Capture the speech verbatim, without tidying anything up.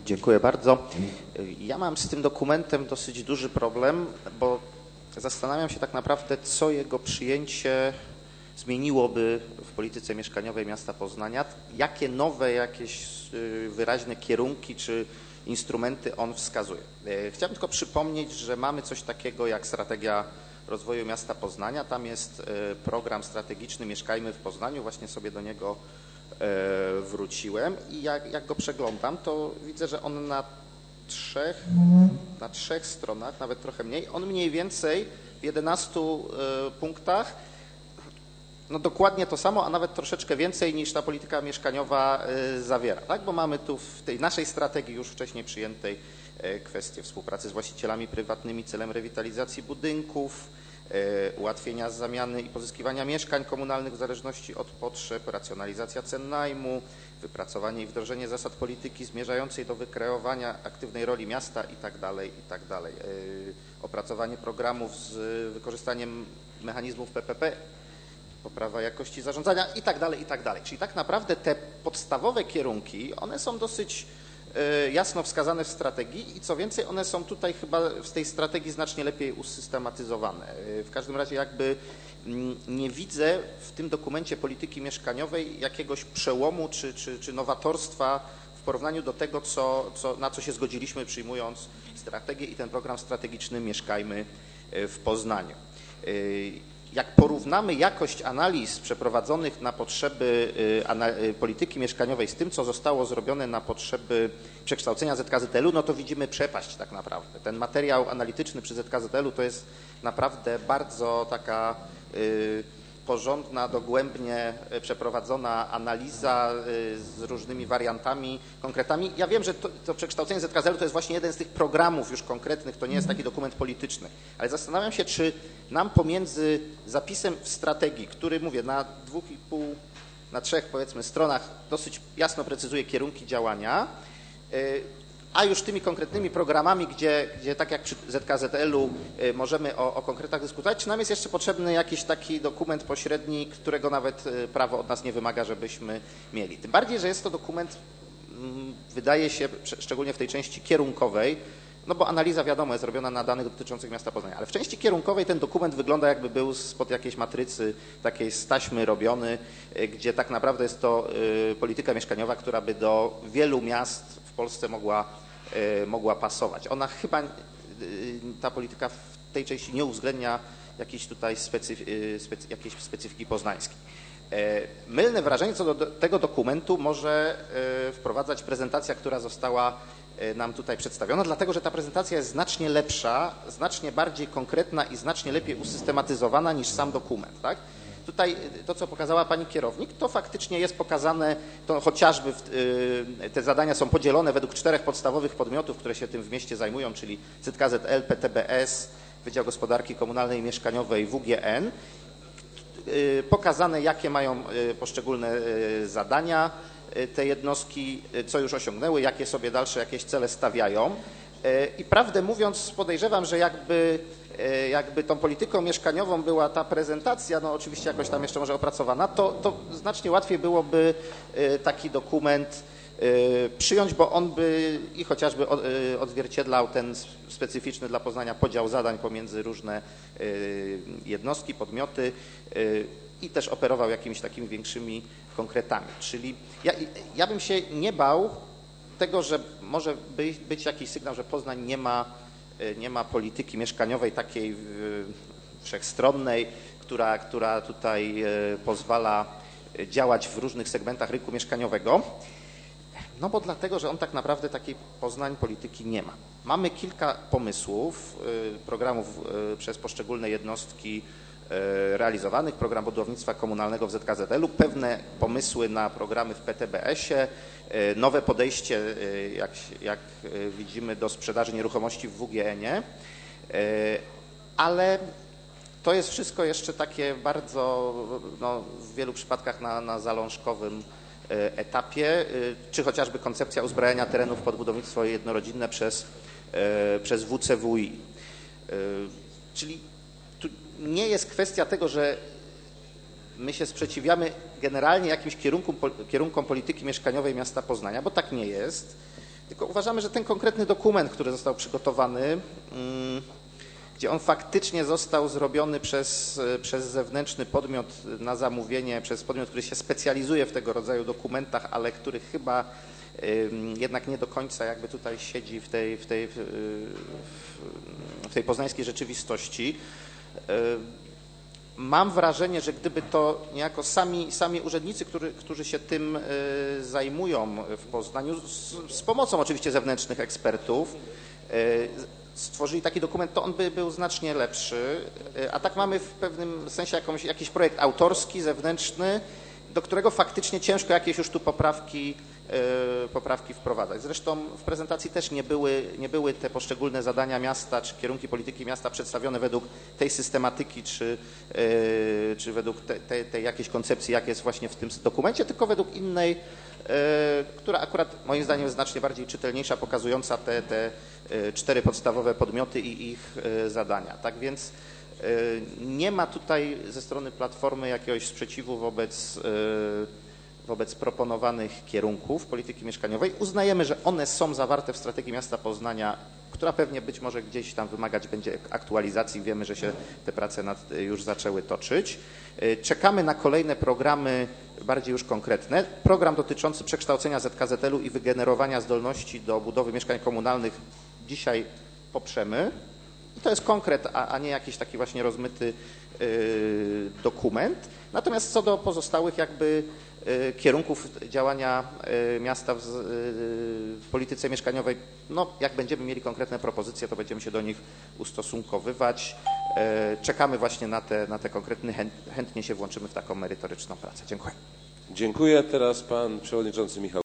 Dziękuję bardzo. Ja mam z tym dokumentem dosyć duży problem, bo zastanawiam się tak naprawdę, co jego przyjęcie zmieniłoby w polityce mieszkaniowej miasta Poznania, jakie nowe, jakieś wyraźne kierunki czy instrumenty on wskazuje. Chciałbym tylko przypomnieć, że mamy coś takiego jak strategia rozwoju miasta Poznania. Tam jest program strategiczny Mieszkajmy w Poznaniu, właśnie sobie do niego wróciłem i jak, jak go przeglądam, to widzę, że on na trzech, na trzech stronach, nawet trochę mniej, on mniej więcej w jedenastu punktach no dokładnie to samo, a nawet troszeczkę więcej niż ta polityka mieszkaniowa zawiera, tak? Bo mamy tu w tej naszej strategii już wcześniej przyjętej kwestie współpracy z właścicielami prywatnymi celem rewitalizacji budynków, ułatwienia zamiany i pozyskiwania mieszkań komunalnych w zależności od potrzeb, racjonalizacja cen najmu, wypracowanie i wdrożenie zasad polityki zmierzającej do wykreowania aktywnej roli miasta itd., itd. Opracowanie programów z wykorzystaniem mechanizmów P P P, poprawa jakości zarządzania itd., itd. Czyli tak naprawdę te podstawowe kierunki, one są dosyć jasno wskazane w strategii i co więcej, one są tutaj chyba w tej strategii znacznie lepiej usystematyzowane. W każdym razie jakby nie widzę w tym dokumencie polityki mieszkaniowej jakiegoś przełomu czy, czy, czy nowatorstwa w porównaniu do tego, co, co, na co się zgodziliśmy przyjmując strategię i ten program strategiczny Mieszkajmy w Poznaniu. Jak porównamy jakość analiz przeprowadzonych na potrzeby polityki mieszkaniowej z tym, co zostało zrobione na potrzeby przekształcenia Z K Z L u, no to widzimy przepaść tak naprawdę. Ten materiał analityczny przy Z K Z L u to jest naprawdę bardzo taka porządna, dogłębnie przeprowadzona analiza z różnymi wariantami, konkretami. Ja wiem, że to, to przekształcenie Z K Z L u to jest właśnie jeden z tych programów już konkretnych, to nie jest taki dokument polityczny, ale zastanawiam się, czy nam pomiędzy zapisem w strategii, który mówię na dwóch i pół, na trzech powiedzmy stronach dosyć jasno precyzuje kierunki działania, a już tymi konkretnymi programami, gdzie, gdzie tak jak przy Z K Z L u możemy o, o konkretach dyskutować, czy nam jest jeszcze potrzebny jakiś taki dokument pośredni, którego nawet prawo od nas nie wymaga, żebyśmy mieli. Tym bardziej, że jest to dokument, wydaje się, szczególnie w tej części kierunkowej, no bo analiza wiadomo jest robiona na danych dotyczących miasta Poznania, ale w części kierunkowej ten dokument wygląda jakby był spod jakiejś matrycy takiej z taśmy robiony, gdzie tak naprawdę jest to polityka mieszkaniowa, która by do wielu miast w Polsce mogła, mogła pasować. Ona chyba, ta polityka w tej części nie uwzględnia jakiejś tutaj specyf, specy, jakiejś specyfiki poznańskiej. Mylne wrażenie co do tego dokumentu może wprowadzać prezentacja, która została nam tutaj przedstawiona, dlatego że ta prezentacja jest znacznie lepsza, znacznie bardziej konkretna i znacznie lepiej usystematyzowana niż sam dokument. Tak? Tutaj to, co pokazała pani kierownik, to faktycznie jest pokazane, to chociażby w, te zadania są podzielone według czterech podstawowych podmiotów, które się tym w mieście zajmują, czyli Z K Z L, P T B S, Wydział Gospodarki Komunalnej i Mieszkaniowej, W G N. Pokazane, jakie mają poszczególne zadania te jednostki, co już osiągnęły, jakie sobie dalsze jakieś cele stawiają. I prawdę mówiąc podejrzewam, że jakby, jakby tą polityką mieszkaniową była ta prezentacja, no oczywiście jakoś tam jeszcze może opracowana, to, to znacznie łatwiej byłoby taki dokument przyjąć, bo on by i chociażby odzwierciedlał ten specyficzny dla Poznania podział zadań pomiędzy różne jednostki, podmioty i też operował jakimiś takimi większymi konkretami. Czyli ja, ja bym się nie bał tego, że może być, być jakiś sygnał, że Poznań nie ma, nie ma polityki mieszkaniowej takiej wszechstronnej, która, która tutaj pozwala działać w różnych segmentach rynku mieszkaniowego. No bo dlatego, że on tak naprawdę takiej Poznań polityki nie ma. Mamy kilka pomysłów, programów przez poszczególne jednostki realizowanych, program budownictwa komunalnego w Z K Z L u, pewne pomysły na programy w P T B S ie, nowe podejście, jak, jak widzimy, do sprzedaży nieruchomości w W G N ie, ale to jest wszystko jeszcze takie bardzo, no, w wielu przypadkach na, na zalążkowym etapie, czy chociażby koncepcja uzbrajania terenów pod budownictwo jednorodzinne przez, przez W C W I. Czyli tu nie jest kwestia tego, że my się sprzeciwiamy generalnie jakimś kierunkom, kierunkom polityki mieszkaniowej miasta Poznania, bo tak nie jest. Tylko uważamy, że ten konkretny dokument, który został przygotowany, gdzie on faktycznie został zrobiony przez, przez zewnętrzny podmiot na zamówienie, przez podmiot, który się specjalizuje w tego rodzaju dokumentach, ale który chyba jednak nie do końca jakby tutaj siedzi w tej, w tej, w tej poznańskiej rzeczywistości. Mam wrażenie, że gdyby to niejako sami, sami urzędnicy, który, którzy się tym zajmują w Poznaniu, z, z pomocą oczywiście zewnętrznych ekspertów, stworzyli taki dokument, to on by był znacznie lepszy, a tak mamy w pewnym sensie jakąś, jakiś projekt autorski, zewnętrzny, do którego faktycznie ciężko jakieś już tu poprawki, poprawki wprowadzać. Zresztą w prezentacji też nie były, nie były te poszczególne zadania miasta, czy kierunki polityki miasta przedstawione według tej systematyki, czy, czy według tej, tej, tej jakiejś koncepcji, jak jest właśnie w tym dokumencie, tylko według innej, która akurat moim zdaniem jest znacznie bardziej czytelniejsza, pokazująca te, te cztery podstawowe podmioty i ich zadania. Tak więc nie ma tutaj ze strony Platformy jakiegoś sprzeciwu wobec, wobec proponowanych kierunków polityki mieszkaniowej. Uznajemy, że one są zawarte w strategii miasta Poznania, która pewnie być może gdzieś tam wymagać będzie aktualizacji. Wiemy, że się te prace nad, już zaczęły toczyć. Czekamy na kolejne programy bardziej już konkretne. Program dotyczący przekształcenia Z K Z L-u i wygenerowania zdolności do budowy mieszkań komunalnych dzisiaj poprzemy. I to jest konkret, a, a nie jakiś taki właśnie rozmyty y, dokument. Natomiast co do pozostałych jakby y, kierunków działania y, miasta w, y, w polityce mieszkaniowej, no jak będziemy mieli konkretne propozycje, to będziemy się do nich ustosunkowywać. Y, czekamy właśnie na te, na te konkretne, chęt, chętnie się włączymy w taką merytoryczną pracę. Dziękuję. Dziękuję. Teraz pan przewodniczący Michał